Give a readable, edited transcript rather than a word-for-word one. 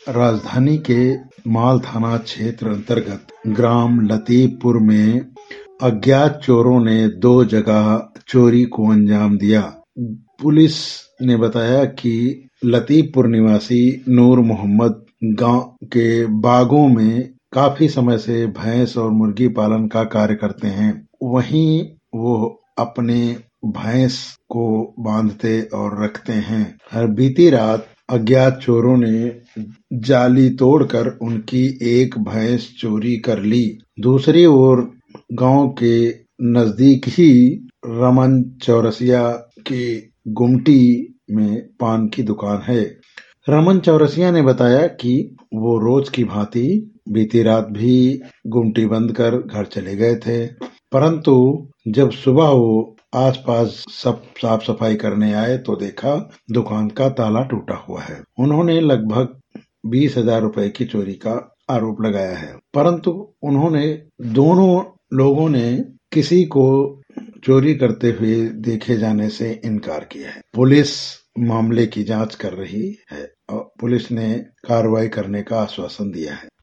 राजधानी के माल थाना क्षेत्र अंतर्गत ग्राम लतीफपुर में अज्ञात चोरों ने 2 जगह चोरी को अंजाम दिया। पुलिस ने बताया कि लतीफपुर निवासी नूर मोहम्मद गांव के बागों में काफी समय से भैंस और मुर्गी पालन का कार्य करते हैं। वहीं वो अपने भैंस को बांधते और रखते हैं। बीती रात अज्ञात चोरों ने जाली तोड़कर उनकी एक भैंस चोरी कर ली। दूसरी ओर गांव के नजदीक ही रमन चौरसिया की गुमटी में पान की दुकान है। रमन चौरसिया ने बताया कि वो रोज की भांति बीती रात भी गुमटी बंद कर घर चले गए थे, परंतु जब सुबह वो आसपास सब साफ सफाई करने आए तो देखा दुकान का ताला टूटा हुआ है। उन्होंने लगभग 20,000 रुपए की चोरी का आरोप लगाया है, परंतु उन्होंने दोनों लोगों ने किसी को चोरी करते हुए देखे जाने से इनकार किया है। पुलिस मामले की जांच कर रही है और पुलिस ने कार्रवाई करने का आश्वासन दिया है।